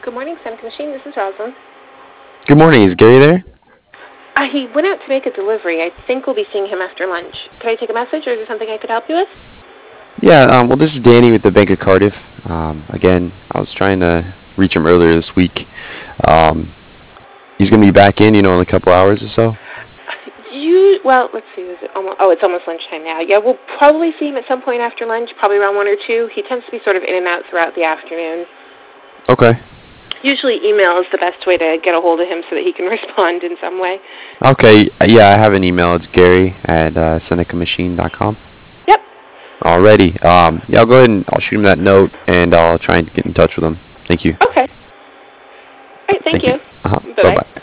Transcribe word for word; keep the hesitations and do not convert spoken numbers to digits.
Good morning, Seneca Machine. This is Rosalind. Good morning. Is Gary there? Uh, he went out to make a delivery. I think we'll be seeing him after lunch. Could I take a message, or is there something I could help you with? Yeah. Um, well, this is Danny with the Bank of Cardiff. Um, again, I was trying to reach him earlier this week. Um, he's gonna be back in, you know, in a couple hours or so. You well, let's see. Is it almost? Oh, it's almost lunchtime now. Yeah, we'll probably see him at some point after lunch, probably around one or two. He tends to be sort of in and out throughout the afternoon. Okay. Usually, email is the best way to get a hold of him so that he can respond in some way. Okay. Yeah, I have an email. It's Gary at uh, Seneca Machine dot com. Yep. Alrighty. Um, yeah, I'll go ahead and I'll shoot him that note, and I'll try and get in touch with him. Thank you. Okay. All right. Thank, Thank you. you. Uh-huh. Bye Bye bye. bye.